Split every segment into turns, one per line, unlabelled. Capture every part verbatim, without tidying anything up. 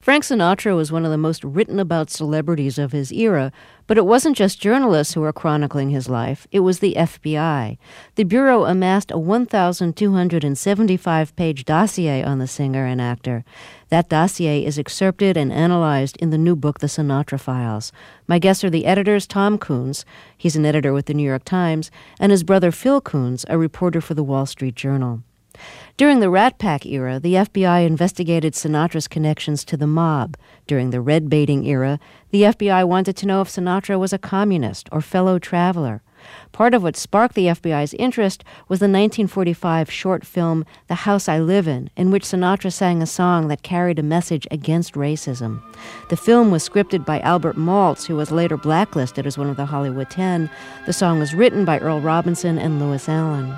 Frank Sinatra was one of the most written-about celebrities of his era, but it wasn't just journalists who were chronicling his life. It was the F B I. The Bureau amassed a one thousand two hundred seventy-five page dossier on the singer and actor. That dossier is excerpted and analyzed in the new book, The Sinatra Files. My guests are the editors, Tom Coons, he's an editor with the New York Times, and his brother Phil Coons, a reporter for the Wall Street Journal. During the Rat Pack era, the F B I investigated Sinatra's connections to the mob. During the red baiting era, the F B I wanted to know if Sinatra was a communist or fellow traveler. Part of what sparked the F B I's interest was the nineteen forty-five short film The House I Live In, in which Sinatra sang a song that carried a message against racism. The film was scripted by Albert Maltz, who was later blacklisted as one of the Hollywood Ten. The song was written by Earl Robinson and Lewis Allen.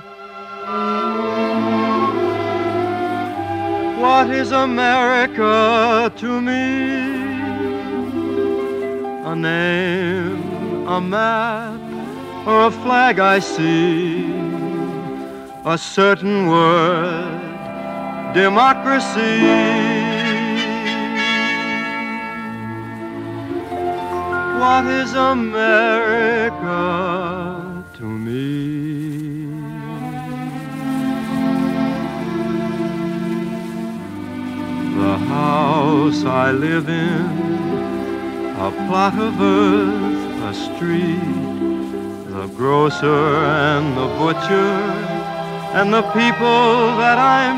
What is America to me? A name, a map, or a flag I see? A certain word, democracy. What is America to me? The house I live in, a plot of earth, a street, the grocer and the butcher, and the people that I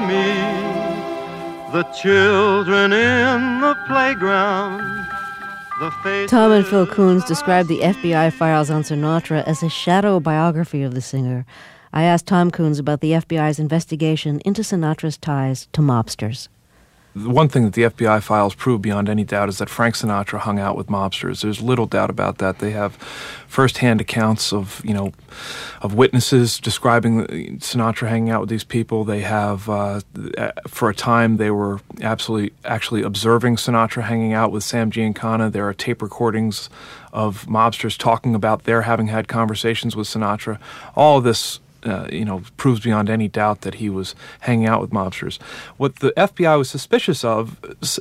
meet, the children in the playground, the faces.
Tom and Phil Coons described the F B I files on Sinatra as a shadow biography of the singer. I asked Tom Coons about the F B I's investigation into Sinatra's ties to mobsters.
The one thing that the F B I files prove beyond any doubt is that Frank Sinatra hung out with mobsters. There's little doubt about that. They have firsthand accounts of, you know, of witnesses describing Sinatra hanging out with these people. They have, uh, for a time, they were absolutely actually observing Sinatra hanging out with Sam Giancana. There are tape recordings of mobsters talking about their having had conversations with Sinatra. All of this Uh, you know, proves beyond any doubt that he was hanging out with mobsters. What the F B I was suspicious of,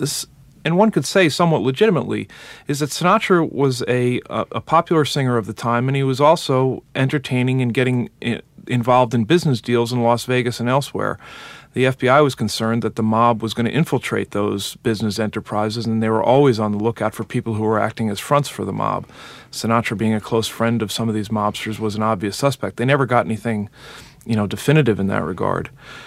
and one could say somewhat legitimately, is that Sinatra was a, a popular singer of the time, and he was also entertaining and getting involved in business deals in Las Vegas and elsewhere. The F B I was concerned that the mob was going to infiltrate those business enterprises, and they were always on the lookout for people who were acting as fronts for the mob. Sinatra, being a close friend of some of these mobsters, was an obvious suspect. They never got anything, you know, definitive in that regard.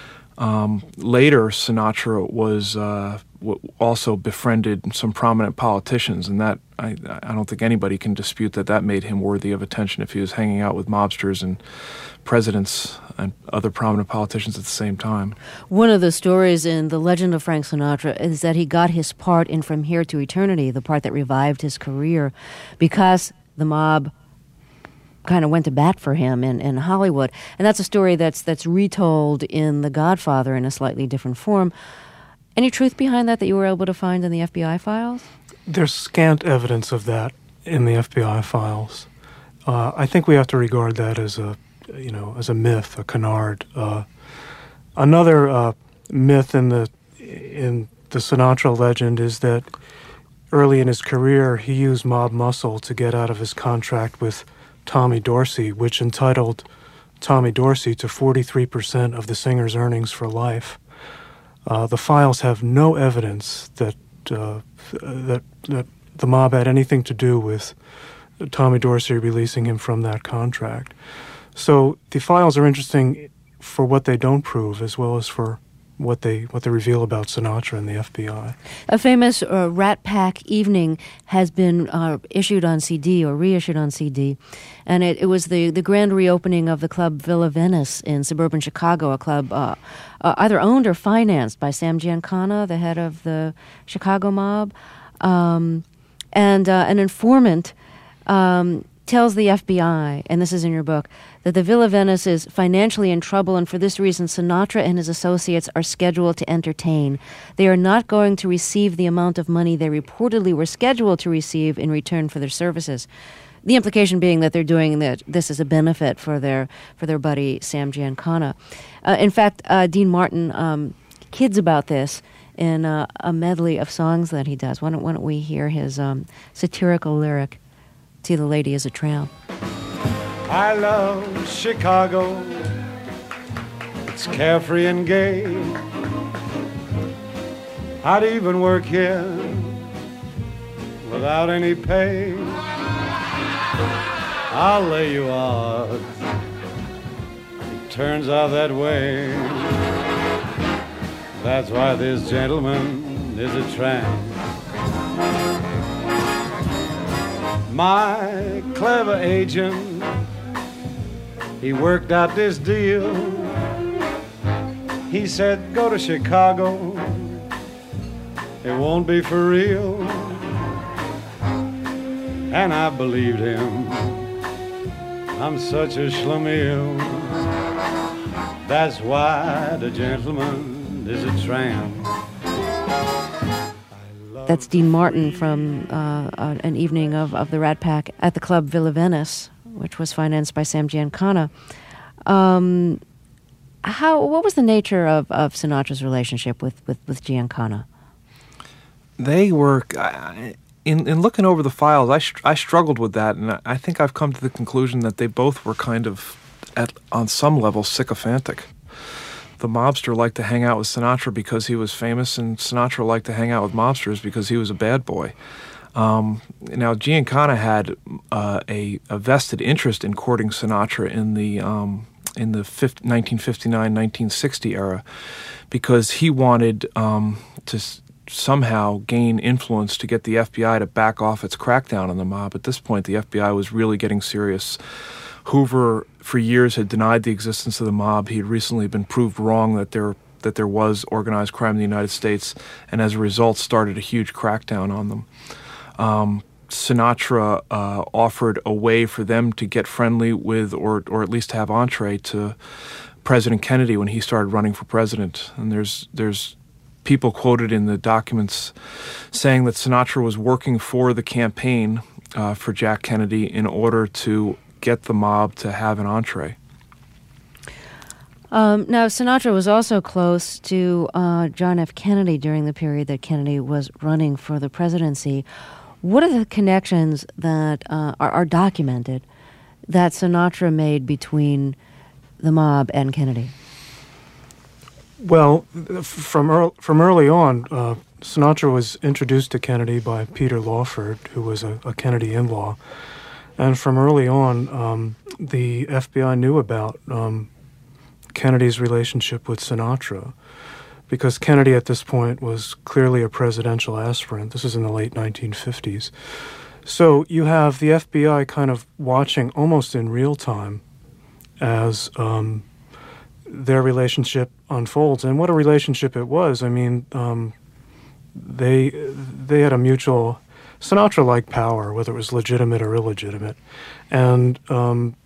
Um, later, Sinatra was uh, w- also befriended some prominent politicians, and that I, I don't think anybody can dispute that that made him worthy of attention if he was hanging out with mobsters and presidents and other prominent politicians at the same time.
One of the stories in The Legend of Frank Sinatra is that he got his part in From Here to Eternity, the part that revived his career, because the mob kind of went to bat for him in, in Hollywood. And that's a story that's that's retold in The Godfather in a slightly different form. Any truth behind that that you were able to find in the F B I files?
There's scant evidence of that in the F B I files. Uh, I think we have to regard that as a, you know, as a myth, a canard. Uh, another uh, myth in the in the Sinatra legend is that early in his career he used mob muscle to get out of his contract with Tommy Dorsey, which entitled Tommy Dorsey to forty-three percent of the singer's earnings for life. Uh, the files have no evidence that uh, that that the mob had anything to do with Tommy Dorsey releasing him from that contract. So the files are interesting for what they don't prove, as well as for what they what they reveal about Sinatra and the F B I.
A famous uh, Rat Pack evening has been uh, issued on C D or reissued on C D, and it, it was the, the grand reopening of the club Villa Venice in suburban Chicago, a club uh, uh, either owned or financed by Sam Giancana, the head of the Chicago mob, um, and uh, an informant um, tells the F B I, and this is in your book, that the Villa Venice is financially in trouble, and for this reason Sinatra and his associates are scheduled to entertain. They are not going to receive the amount of money they reportedly were scheduled to receive in return for their services. The implication being that they're doing that this as a benefit for their for their buddy Sam Giancana. Uh, in fact, uh, Dean Martin um, kids about this in uh, a medley of songs that he does. Why don't, why don't we hear his um, satirical lyric, "See the Lady is a Tramp."
I love Chicago. It's carefree and gay. I'd even work here without any pay. I'll lay you out. It turns out that way. That's why this gentleman is a tramp. My clever agent, he worked out this deal. He said, go to Chicago, it won't be for real. And I believed him, I'm such a schlemiel. That's why the gentleman is a tramp.
That's Dean Martin from uh, an evening of, of the Rat Pack at the Club Villa Venice, which was financed by Sam Giancana. Um, how what was the nature of, of Sinatra's relationship with, with, with Giancana?
They were, in in looking over the files, I, I struggled with that, and I think I've come to the conclusion that they both were kind of, at on some level, sycophantic. The mobster liked to hang out with Sinatra because he was famous, and Sinatra liked to hang out with mobsters because he was a bad boy. Um, now, Giancana had uh, a, a vested interest in courting Sinatra in the um, in the nineteen fifty-nine nineteen sixty era because he wanted um, to s- somehow gain influence to get the F B I to back off its crackdown on the mob. At this point, the F B I was really getting serious. Hoover, for years, had denied the existence of the mob. He had recently been proved wrong that there that there was organized crime in the United States, and as a result, started a huge crackdown on them. Um, Sinatra uh, offered a way for them to get friendly with, or or at least have entree to President Kennedy when he started running for president. And there's there's people quoted in the documents saying that Sinatra was working for the campaign uh, for Jack Kennedy in order to get the mob to have an entree.
Um, now, Sinatra was also close to uh, John F. Kennedy during the period that Kennedy was running for the presidency. What are the connections that uh, are, are documented that Sinatra made between the mob and Kennedy?
Well, from early, from early on, uh, Sinatra was introduced to Kennedy by Peter Lawford, who was a, a Kennedy in-law. And from early on, um, the F B I knew about um, Kennedy's relationship with Sinatra, because Kennedy at this point was clearly a presidential aspirant. This is in the late nineteen fifties. So you have the F B I kind of watching almost in real time as um, their relationship unfolds. And what a relationship it was. I mean, um, they they had a mutual... Sinatra liked power, whether it was legitimate or illegitimate. And um,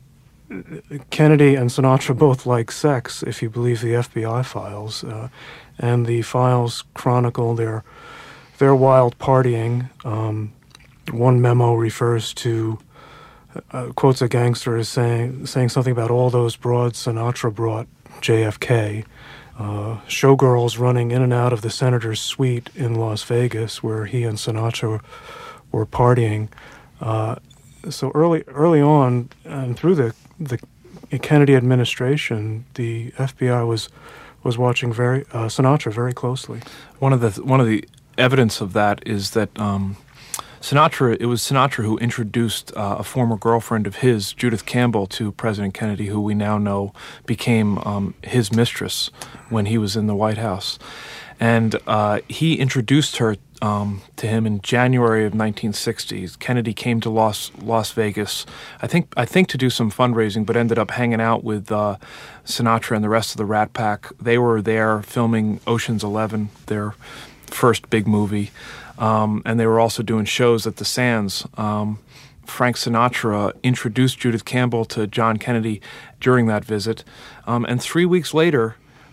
Kennedy and Sinatra both liked sex, if you believe the F B I files. Uh, and the files chronicle their their wild partying. Um, one memo refers to, uh, quotes a gangster as saying, saying something about all those broads Sinatra brought J F K. Uh, showgirls running in and out of the senator's suite in Las Vegas, where he and Sinatra were partying. Uh, so early, early on, and through the the Kennedy administration, the F B I was was watching very uh, Sinatra very closely.
One of the one of the evidence of that is that um, Sinatra. It was Sinatra who introduced uh, a former girlfriend of his, Judith Campbell, to President Kennedy, who we now know became um, his mistress when he was in the White House. And uh, he introduced her um, to him in January of nineteen sixty. Kennedy came to Las Las Vegas, I think I think to do some fundraising, but ended up hanging out with uh, Sinatra and the rest of the Rat Pack. They were there filming Ocean's Eleven, their first big movie, um, and they were also doing shows at the Sands. Um, Frank Sinatra introduced Judith Campbell to John Kennedy during that visit, um, and three weeks later,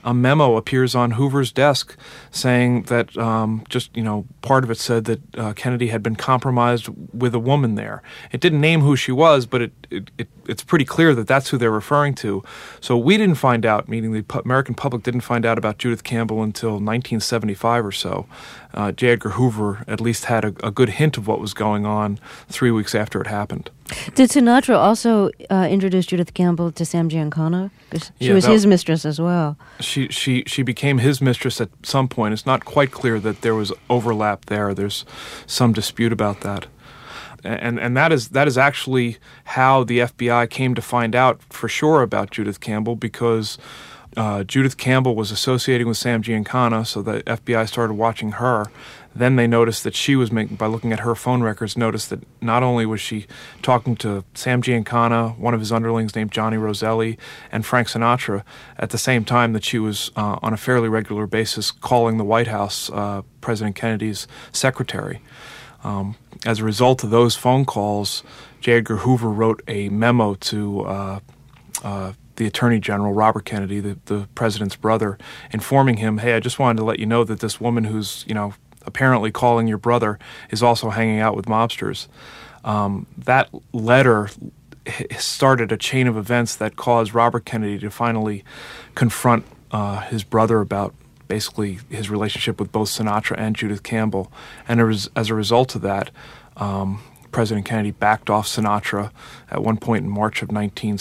a memo appears on Hoover's desk saying that um, just, you know, part of it said that uh, Kennedy had been compromised with a woman there. It didn't name who she was, but it, it, it it's pretty clear that that's who they're referring to. So we didn't find out, meaning the pu- American public didn't find out about Judith Campbell until nineteen seventy-five or so. Uh, J. Edgar Hoover at least had a, a good hint of what was going on three weeks after it happened.
Did Sinatra also uh, introduce Judith Campbell to Sam Giancana? Because she
Yeah,
was
that-
his mistress as well.
She she she became his mistress at some point. It's not quite clear that there was overlap there. There's some dispute about that. And and that is that is actually how the F B I came to find out for sure about Judith Campbell, because uh, Judith Campbell was associating with Sam Giancana, so the F B I started watching her. Then they noticed that she was making, by looking at her phone records, noticed that not only was she talking to Sam Giancana, one of his underlings named Johnny Roselli, and Frank Sinatra, at the same time that she was uh, on a fairly regular basis calling the White House, uh, President Kennedy's secretary. Um, as a result of those phone calls, J. Edgar Hoover wrote a memo to uh, uh, the Attorney General, Robert Kennedy, the, the president's brother, informing him, hey, I just wanted to let you know that this woman who's, you know, apparently calling your brother is also hanging out with mobsters. Um, that letter started a chain of events that caused Robert Kennedy to finally confront uh, his brother about basically his relationship with both Sinatra and Judith Campbell. And as, as a result of that, um, President Kennedy backed off Sinatra at one point in March of nineteen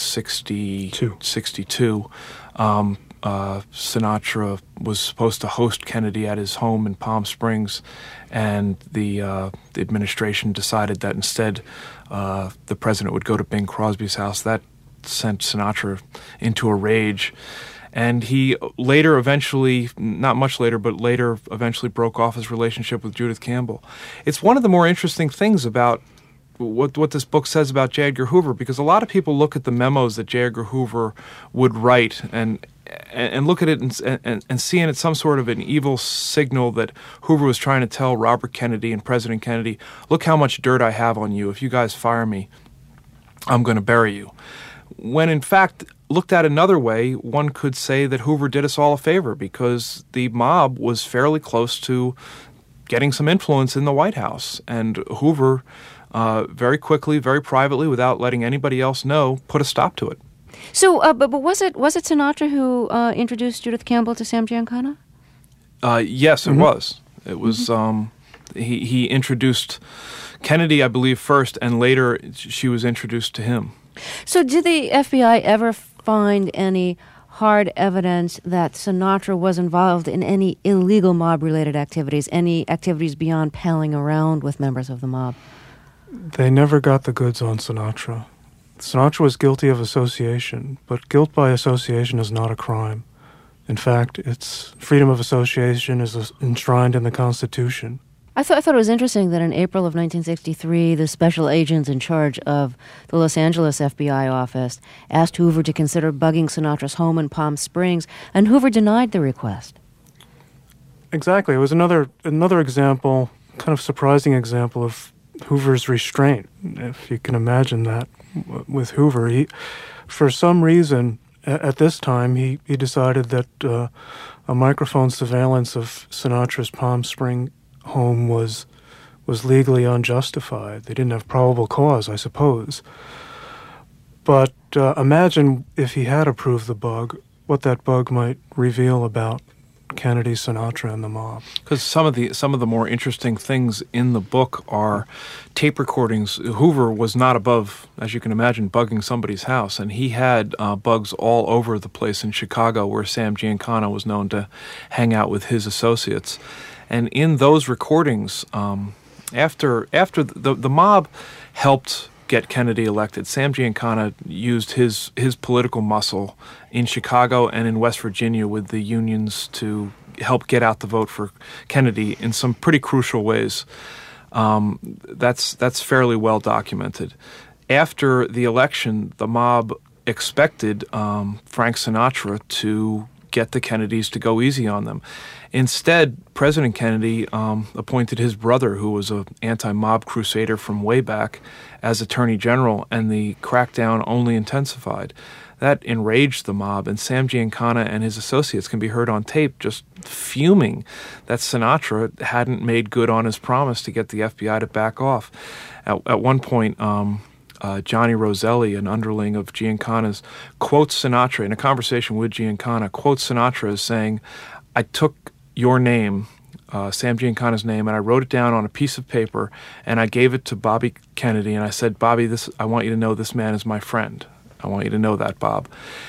sixty-two. Um, uh, Sinatra was supposed to host Kennedy at his home in Palm Springs, and the, uh, the administration decided that instead uh, the president would go to Bing Crosby's house. That sent Sinatra into a rage. And he later eventually, not much later, but later eventually broke off his relationship with Judith Campbell. It's one of the more interesting things about what what this book says about J. Edgar Hoover, because a lot of people look at the memos that J. Edgar Hoover would write and and look at it and, and, and see in it some sort of an evil signal that Hoover was trying to tell Robert Kennedy and President Kennedy, look how much dirt I have on you. If you guys fire me, I'm going to bury you. When in fact, looked at another way, one could say that Hoover did us all a favor, because the mob was fairly close to getting some influence in the White House. And Hoover, uh, very quickly, very privately, without letting anybody else know, put a stop to it.
So, uh, but, but was it was it Sinatra who uh, introduced Judith Campbell to Sam Giancana?
Uh, yes, it
Mm-hmm.
was. It was. Mm-hmm. um, he, he introduced Kennedy, I believe, first, and later she was introduced to him.
So did the F B I ever find any hard evidence that Sinatra was involved in any illegal mob-related activities, any activities beyond palling around with members of the mob?
They never got the goods on Sinatra. Sinatra was guilty of association, but guilt by association is not a crime. In fact, it's freedom of association is enshrined in the Constitution.
I thought I thought it was interesting that in April of nineteen sixty-three, the special agents in charge of the Los Angeles F B I office asked Hoover to consider bugging Sinatra's home in Palm Springs, and Hoover denied the request.
Exactly. It was another another example, kind of surprising example of Hoover's restraint, if you can imagine that. With Hoover, he, for some reason, at, at this time, he, he decided that uh, a microphone surveillance of Sinatra's Palm Springs home was was legally unjustified. They didn't have probable cause, I suppose. But uh, imagine if he had approved the bug, what that bug might reveal about Kennedy, Sinatra, and the mob.
Because some of the some of the more interesting things in the book are tape recordings. Hoover was not above, as you can imagine, bugging somebody's house, and he had uh, bugs all over the place in Chicago, where Sam Giancana was known to hang out with his associates. And in those recordings, um, after after the the mob helped get Kennedy elected, Sam Giancana used his his political muscle in Chicago and in West Virginia with the unions to help get out the vote for Kennedy in some pretty crucial ways. Um, that's that's fairly well documented. After the election, the mob expected um, Frank Sinatra to get the Kennedys to go easy on them. Instead, President Kennedy um, appointed his brother, who was an anti-mob crusader from way back, as Attorney General, and the crackdown only intensified. That enraged the mob, and Sam Giancana and his associates can be heard on tape just fuming that Sinatra hadn't made good on his promise to get the F B I to back off. At, at one point, um, uh, Johnny Roselli, an underling of Giancana's, quotes Sinatra in a conversation with Giancana, quotes Sinatra as saying, "I took your name, uh, Sam Giancana's name, and I wrote it down on a piece of paper, and I gave it to Bobby Kennedy, and I said, Bobby, this I want you to know this man is my friend. I want you to know that, Bob."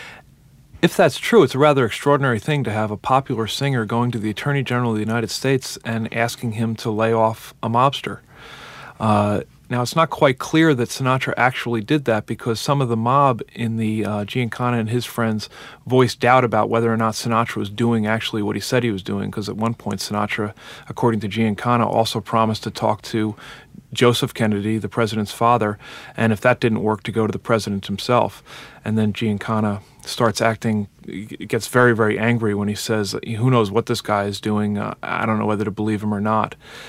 If that's true, it's a rather extraordinary thing to have a popular singer going to the Attorney General of the United States and asking him to lay off a mobster. Uh, now, it's not quite clear that Sinatra actually did that because some of the mob in the uh, Giancana and his friends voiced doubt about whether or not Sinatra was doing actually what he said he was doing, because at one point Sinatra, according to Giancana, also promised to talk to Joseph Kennedy, the president's father, and if that didn't work, to go to the president himself. And then Giancana starts acting, gets very, very angry when he says, who knows what this guy is doing, uh, I don't know whether to believe him or not.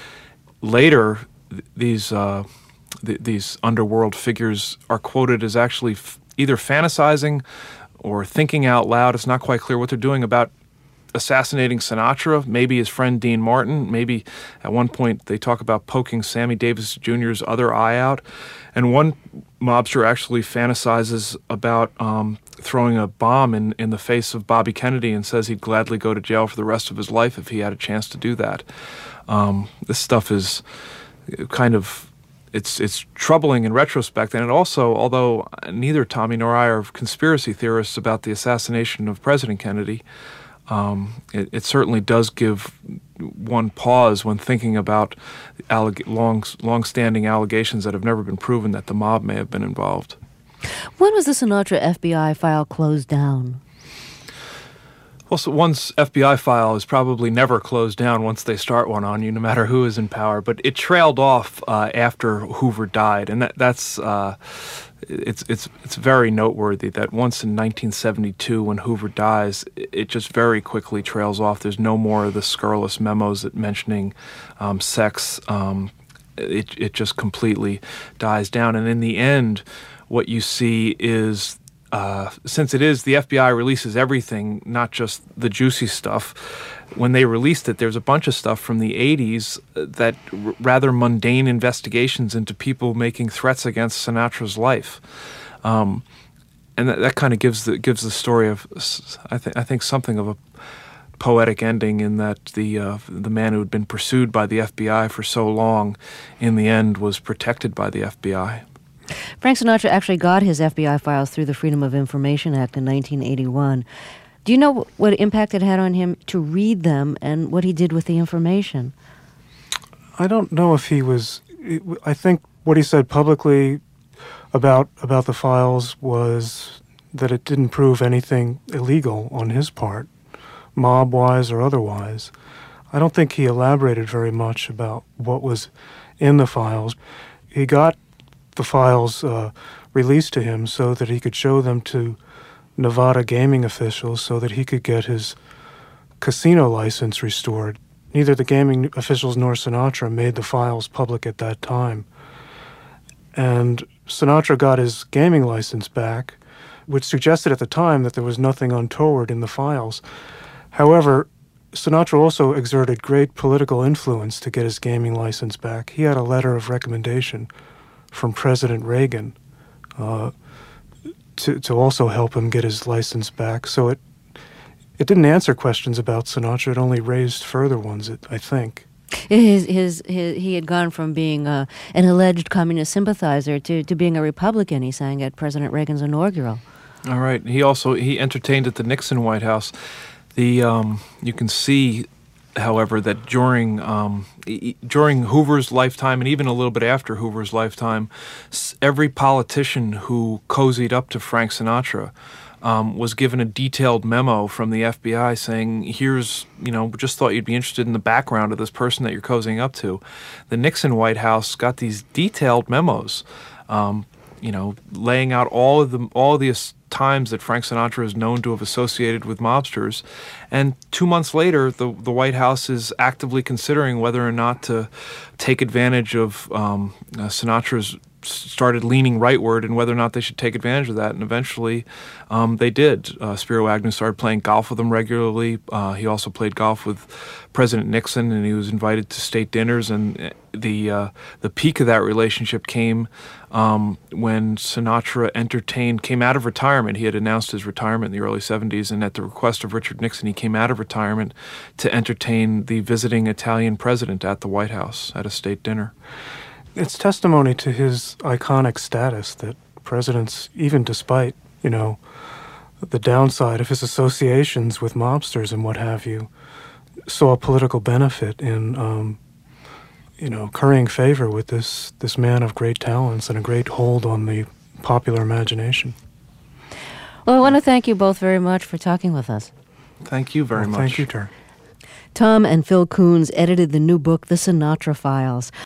Later, th- these uh, th- these underworld figures are quoted as actually f- either fantasizing or thinking out loud. It's not quite clear what they're doing about assassinating Sinatra, maybe his friend Dean Martin. Maybe at one point they talk about poking Sammy Davis Junior's other eye out. And one mobster actually fantasizes about um, throwing a bomb in, in the face of Bobby Kennedy and says he'd gladly go to jail for the rest of his life if he had a chance to do that. Um, this stuff is kind of, it's it's troubling in retrospect. And it also, although neither Tommy nor I are conspiracy theorists about the assassination of President Kennedy, Um, it, it certainly does give one pause when thinking about alleg- long, long-standing allegations that have never been proven that the mob may have been involved.
When was the Sinatra F B I file closed down?
Well, so one's F B I file is probably never closed down once they start one on you, no matter who is in power. But it trailed off uh, after Hoover died, and that, that's uh, it's it's it's very noteworthy that once in nineteen seventy-two, when Hoover dies, it just very quickly trails off. There's no more of the scurrilous memos that mentioning um, sex. Um, it it just completely dies down, and in the end, what you see is, Uh, since it is, the F B I releases everything, not just the juicy stuff. When they released it, there's a bunch of stuff from the eighties that r- rather mundane investigations into people making threats against Sinatra's life, um, and that, that kind of gives the gives the story of, I think I think something of a poetic ending, in that the uh, the man who had been pursued by the F B I for so long, in the end, was protected by the F B I.
Frank Sinatra actually got his F B I files through the Freedom of Information Act in nineteen eighty-one. Do you know what impact it had on him to read them and what he did with the information?
I don't know if he was... I think what he said publicly about about the files was that it didn't prove anything illegal on his part, mob-wise or otherwise. I don't think he elaborated very much about what was in the files. He got the files uh, released to him so that he could show them to Nevada gaming officials so that he could get his casino license restored. Neither the gaming officials nor Sinatra made the files public at that time. And Sinatra got his gaming license back, which suggested at the time that there was nothing untoward in the files. However, Sinatra also exerted great political influence to get his gaming license back. He had a letter of recommendation from President Reagan uh, to to also help him get his license back. So it it didn't answer questions about Sinatra. It only raised further ones, it, I think.
His, his, his, he had gone from being uh, an alleged communist sympathizer to, to being a Republican, he sang at President Reagan's inaugural.
All right. He also, he entertained at the Nixon White House. The um, you can see, however, that during um, e- during Hoover's lifetime, and even a little bit after Hoover's lifetime, s- every politician who cozied up to Frank Sinatra um, was given a detailed memo from the F B I saying, here's, you know, just thought you'd be interested in the background of this person that you're cozying up to. The Nixon White House got these detailed memos, um, you know, laying out all of the all of the times that Frank Sinatra is known to have associated with mobsters. And two months later, the, the White House is actively considering whether or not to take advantage of um, uh, Sinatra's started leaning rightward and whether or not they should take advantage of that. And eventually um, they did. Uh, Spiro Agnew started playing golf with them regularly. Uh, he also played golf with President Nixon, and he was invited to state dinners. And the uh, the peak of that relationship came um, when Sinatra entertained, came out of retirement. He had announced his retirement in the early seventies, and at the request of Richard Nixon, he came out of retirement to entertain the visiting Italian president at the White House at a state dinner.
It's testimony to his iconic status that presidents, even despite, you know, the downside of his associations with mobsters and what have you, saw a political benefit in, um, you know, currying favor with this, this man of great talents and a great hold on the popular imagination.
Well, I want to thank you both very much for talking with us.
Thank you very
well,
much.
Thank you, Ter.
Tom and Phil Koons edited the new book, The Sinatra Files.